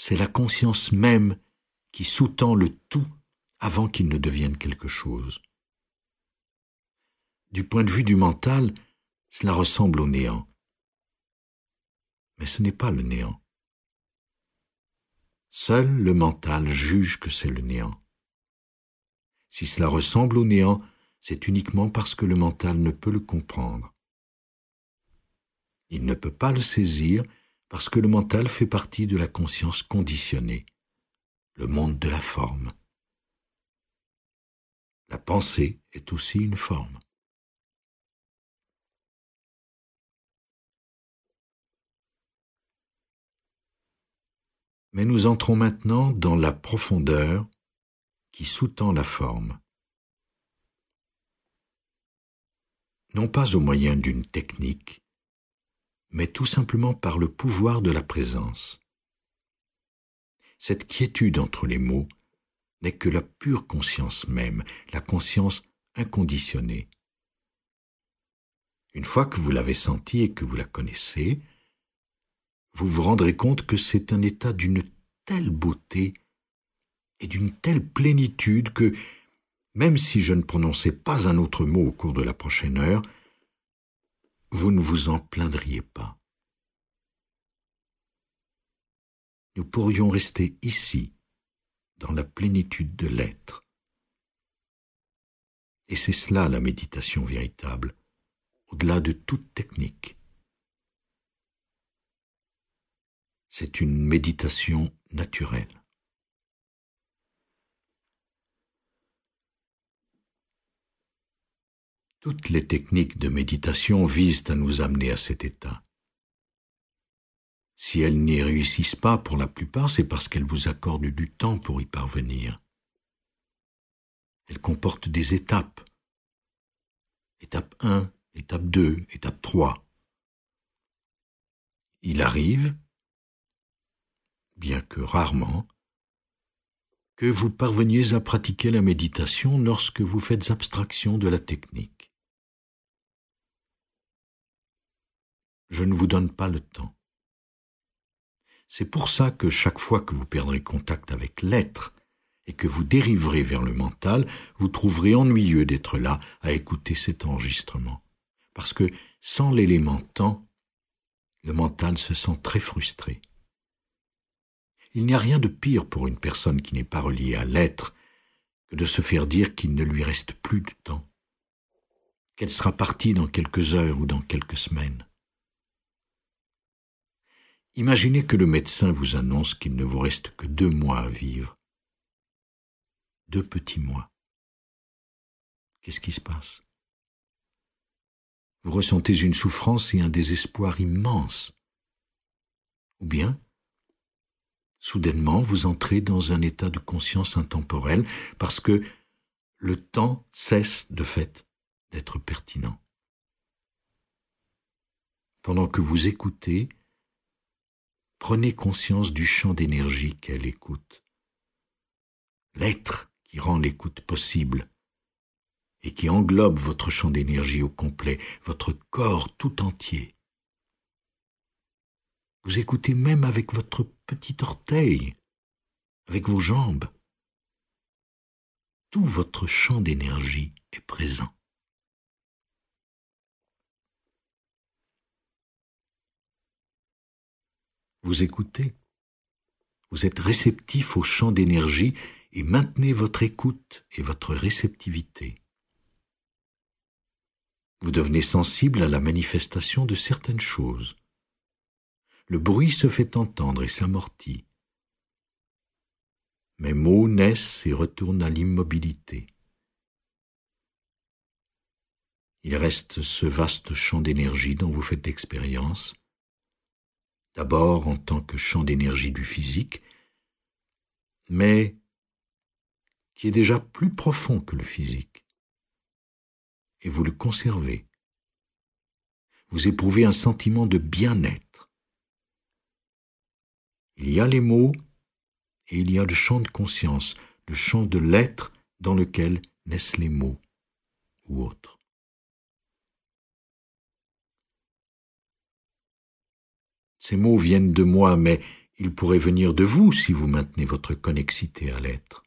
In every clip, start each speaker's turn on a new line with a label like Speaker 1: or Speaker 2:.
Speaker 1: c'est la conscience même qui sous-tend le tout avant qu'il ne devienne quelque chose. Du point de vue du mental, cela ressemble au néant. Mais ce n'est pas le néant. Seul le mental juge que c'est le néant. Si cela ressemble au néant, c'est uniquement parce que le mental ne peut le comprendre. Il ne peut pas le saisir parce que le mental fait partie de la conscience conditionnée, le monde de la forme. La pensée est aussi une forme. Mais nous entrons maintenant dans la profondeur qui sous-tend la forme. Non pas au moyen d'une technique, mais tout simplement par le pouvoir de la présence. Cette quiétude entre les mots n'est que la pure conscience même, la conscience inconditionnée. Une fois que vous l'avez sentie et que vous la connaissez, vous vous rendrez compte que c'est un état d'une telle beauté et d'une telle plénitude que, même si je ne prononçais pas un autre mot au cours de la prochaine heure, vous ne vous en plaindriez pas. Nous pourrions rester ici, dans la plénitude de l'être. Et c'est cela la méditation véritable, au-delà de toute technique. C'est une méditation naturelle. Toutes les techniques de méditation visent à nous amener à cet état. Si elles n'y réussissent pas pour la plupart, c'est parce qu'elles vous accordent du temps pour y parvenir. Elles comportent des étapes. Étape 1, étape 2, étape 3. Il arrive, bien que rarement, que vous parveniez à pratiquer la méditation lorsque vous faites abstraction de la technique. Je ne vous donne pas le temps. C'est pour ça que chaque fois que vous perdrez contact avec l'être et que vous dériverez vers le mental, vous trouverez ennuyeux d'être là à écouter cet enregistrement. Parce que sans l'élément temps, le mental se sent très frustré. Il n'y a rien de pire pour une personne qui n'est pas reliée à l'être que de se faire dire qu'il ne lui reste plus de temps, qu'elle sera partie dans quelques heures ou dans quelques semaines. Imaginez que le médecin vous annonce qu'il ne vous reste que 2 mois à vivre. 2 petits mois. Qu'est-ce qui se passe? Vous ressentez une souffrance et un désespoir immenses. Ou bien, soudainement, vous entrez dans un état de conscience intemporelle parce que le temps cesse de fait d'être pertinent. Pendant que vous écoutez, prenez conscience du champ d'énergie qu'est l'écoute. L'être qui rend l'écoute possible et qui englobe votre champ d'énergie au complet, votre corps tout entier. Vous écoutez même avec votre petit orteil, avec vos jambes. Tout votre champ d'énergie est présent. Vous écoutez, vous êtes réceptif au champ d'énergie et maintenez votre écoute et votre réceptivité. Vous devenez sensible à la manifestation de certaines choses. Le bruit se fait entendre et s'amortit. Mes mots naissent et retournent à l'immobilité. Il reste ce vaste champ d'énergie dont vous faites l'expérience, d'abord en tant que champ d'énergie du physique, mais qui est déjà plus profond que le physique. Et vous le conservez. Vous éprouvez un sentiment de bien-être. Il y a les mots et il y a le champ de conscience, le champ de l'être dans lequel naissent les mots ou autres. Ces mots viennent de moi, mais il pourrait venir de vous si vous maintenez votre connexité à l'être.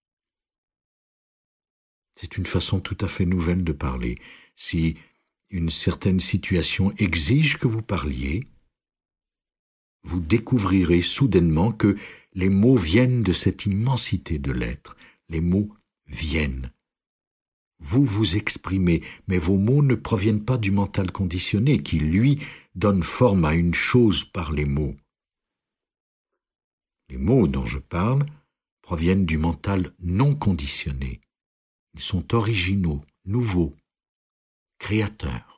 Speaker 1: C'est une façon tout à fait nouvelle de parler. Si une certaine situation exige que vous parliez, vous découvrirez soudainement que les mots viennent de cette immensité de l'être. Les mots viennent. Vous vous exprimez, mais vos mots ne proviennent pas du mental conditionné qui, lui, donne forme à une chose par les mots. Les mots dont je parle proviennent du mental non conditionné. Ils sont originaux, nouveaux, créateurs.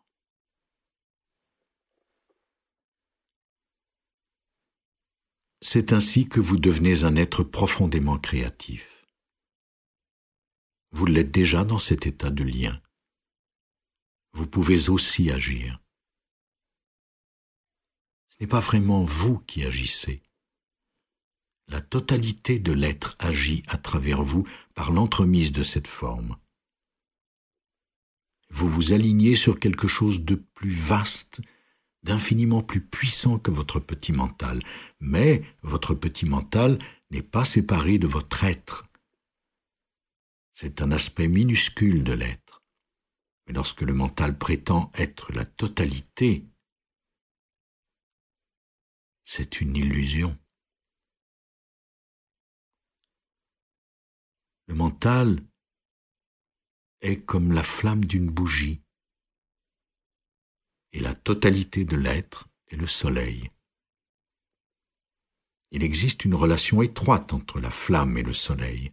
Speaker 1: C'est ainsi que vous devenez un être profondément créatif. Vous l'êtes déjà dans cet état de lien. Vous pouvez aussi agir. Ce n'est pas vraiment vous qui agissez. La totalité de l'être agit à travers vous par l'entremise de cette forme. Vous vous alignez sur quelque chose de plus vaste, d'infiniment plus puissant que votre petit mental. Mais votre petit mental n'est pas séparé de votre être. C'est un aspect minuscule de l'être. Mais lorsque le mental prétend être la totalité, c'est une illusion. Le mental est comme la flamme d'une bougie, et la totalité de l'être est le soleil. Il existe une relation étroite entre la flamme et le soleil.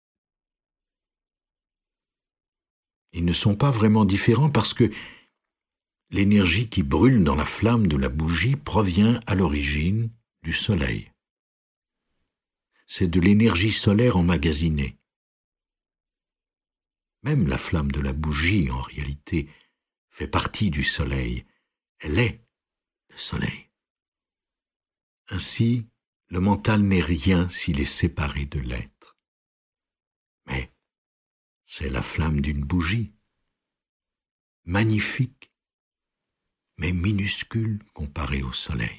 Speaker 1: Ils ne sont pas vraiment différents parce que l'énergie qui brûle dans la flamme de la bougie provient à l'origine du soleil. C'est de l'énergie solaire emmagasinée. Même la flamme de la bougie, en réalité, fait partie du soleil. Elle est le soleil. Ainsi, le mental n'est rien s'il est séparé de l'être. Mais c'est la flamme d'une bougie, magnifique, mais minuscule comparée au soleil.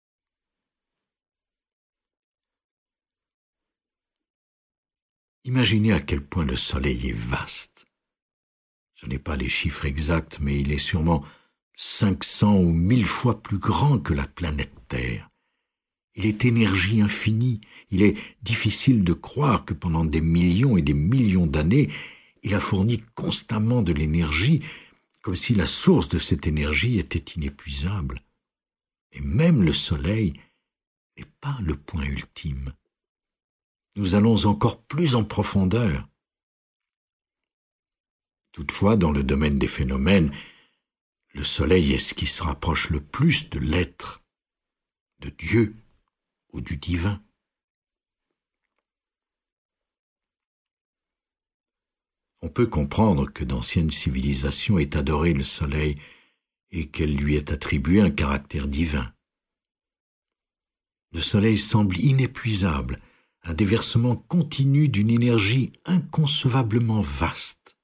Speaker 1: Imaginez à quel point le soleil est vaste. Je n'ai pas les chiffres exacts, mais il est sûrement 500 ou 1000 fois plus grand que la planète Terre. Il est énergie infinie. Il est difficile de croire que pendant des millions et des millions d'années, il a fourni constamment de l'énergie, comme si la source de cette énergie était inépuisable. Et même le soleil n'est pas le point ultime. Nous allons encore plus en profondeur. Toutefois, dans le domaine des phénomènes, le soleil est ce qui se rapproche le plus de l'être, de Dieu ou du divin. On peut comprendre que d'anciennes civilisations aient adoré le soleil et qu'elle lui ait attribué un caractère divin. Le soleil semble inépuisable, un déversement continu d'une énergie inconcevablement vaste.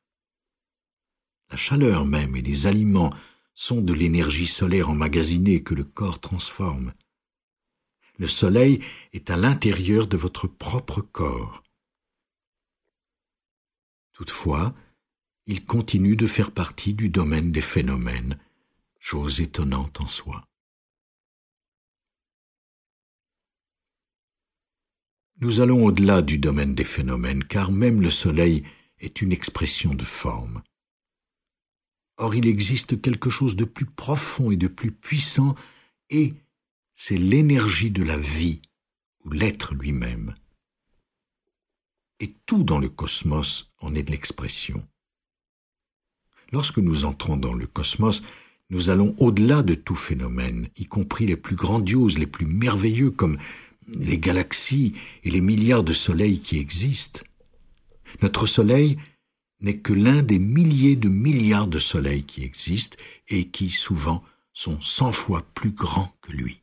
Speaker 1: La chaleur même et les aliments sont de l'énergie solaire emmagasinée que le corps transforme. Le soleil est à l'intérieur de votre propre corps. Toutefois, il continue de faire partie du domaine des phénomènes, chose étonnante en soi. Nous allons au-delà du domaine des phénomènes, car même le soleil est une expression de forme. Or, il existe quelque chose de plus profond et de plus puissant, et c'est l'énergie de la vie, ou l'être lui-même. Et tout dans le cosmos en est de l'expression. Lorsque nous entrons dans le cosmos, nous allons au-delà de tout phénomène, y compris les plus grandioses, les plus merveilleux, comme les galaxies et les milliards de soleils qui existent. Notre soleil n'est que l'un des milliers de milliards de soleils qui existent et qui, souvent, sont 100 fois plus grands que lui.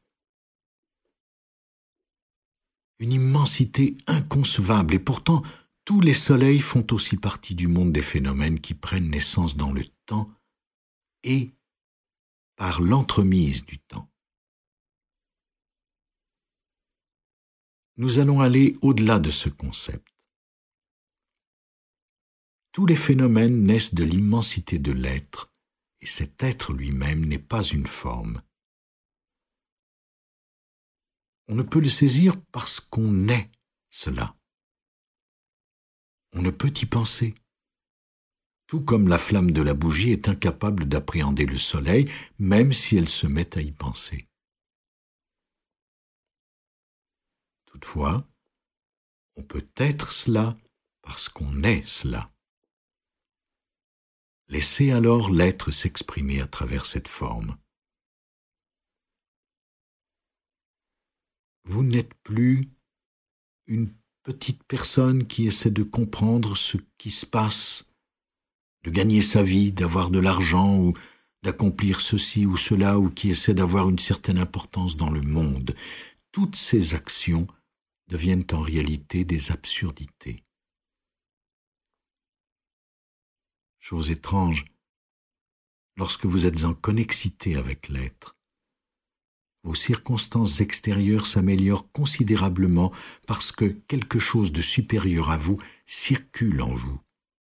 Speaker 1: Une immensité inconcevable, et pourtant, tous les soleils font aussi partie du monde des phénomènes qui prennent naissance dans le temps et par l'entremise du temps. nous allons aller au-delà de ce concept. Tous les phénomènes naissent de l'immensité de l'être, et cet être lui-même n'est pas une forme. On ne peut le saisir parce qu'on est cela. On ne peut y penser. Tout comme la flamme de la bougie est incapable d'appréhender le soleil, même si elle se met à y penser. Toutefois, on peut être cela parce qu'on est cela. Laissez alors l'être s'exprimer à travers cette forme. Vous n'êtes plus une petite personne qui essaie de comprendre ce qui se passe, de gagner sa vie, d'avoir de l'argent ou d'accomplir ceci ou cela, ou qui essaie d'avoir une certaine importance dans le monde. Toutes ces actions deviennent en réalité des absurdités. Chose étrange, lorsque vous êtes en connexité avec l'être, vos circonstances extérieures s'améliorent considérablement parce que quelque chose de supérieur à vous circule en vous.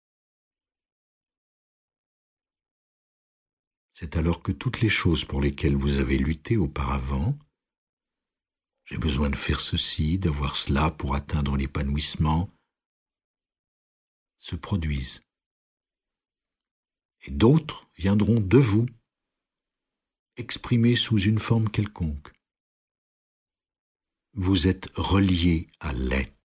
Speaker 1: C'est alors que toutes les choses pour lesquelles vous avez lutté auparavant, j'ai besoin de faire ceci, d'avoir cela pour atteindre l'épanouissement, se produisent. Et d'autres viendront de vous, exprimés sous une forme quelconque. Vous êtes relié à l'être.